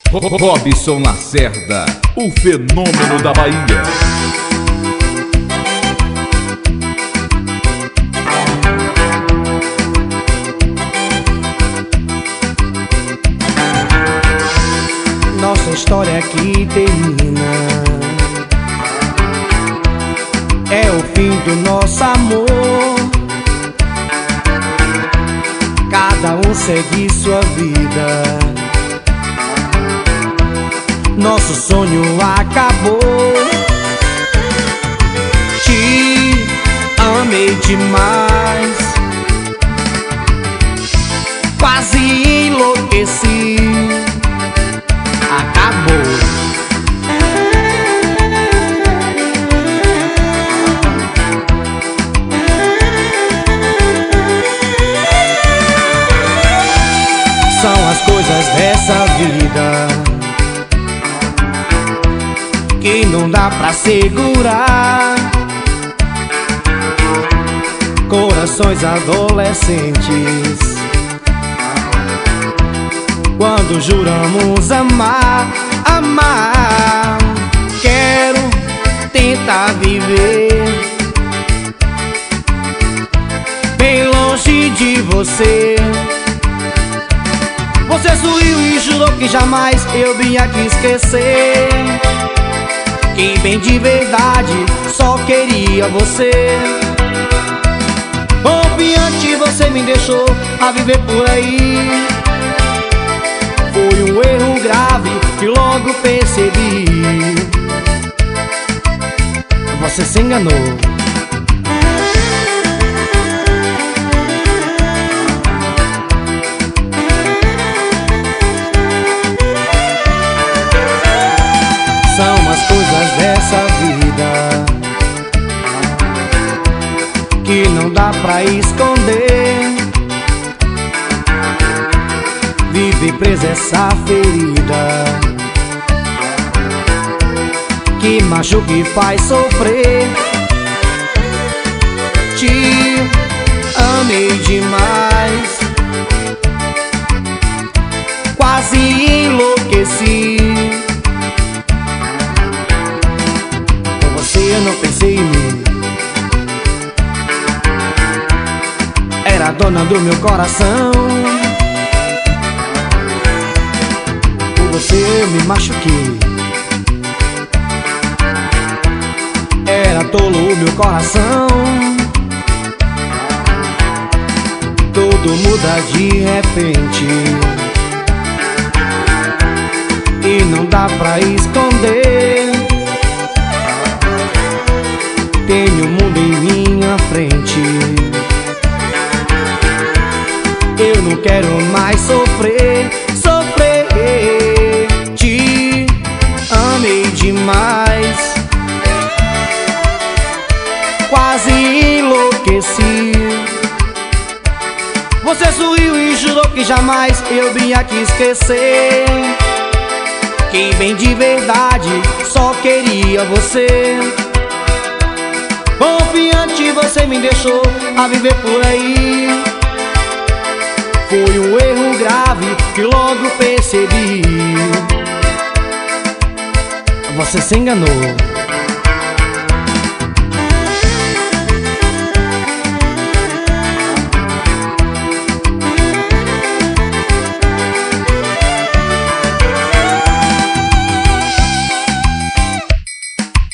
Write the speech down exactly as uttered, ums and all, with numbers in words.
Robson Lacerda, o fenômeno da Bahia. Nossa história aqui termina, é o fim do nosso amor. Cada um segue sua vida, nosso sonho acabou. Te amei demais, quase enlouqueci. Acabou. São as coisas dessa vida que não dá pra segurar. Corações adolescentes, quando juramos amar, amar. Quero tentar viver bem longe de você. Você sorriu e jurou que jamais eu vinha aqui esquecer, que bem de verdade só queria você. Confiante você me deixou a viver por aí. Foi um erro grave que logo percebi. Você se enganou. São as coisas dessa vida que não dá pra esconder. Vive presa essa ferida que machuca e faz sofrer. Te amei demais, quase enlouqueci. Com você eu não pensei em mim, era dona do meu coração. Você eu me machuquei, era tolo o meu coração. Tudo muda de repente e não dá pra esconder. Tenho o mundo em minha frente, eu não quero mais sofrer, sofrer. Te amei demais, quase enlouqueci. Você sorriu e jurou que jamais eu vim aqui esquecer, que bem de verdade só queria você. Confiante você me deixou a viver por aí. Foi um erro grave que logo percebi. Você se enganou.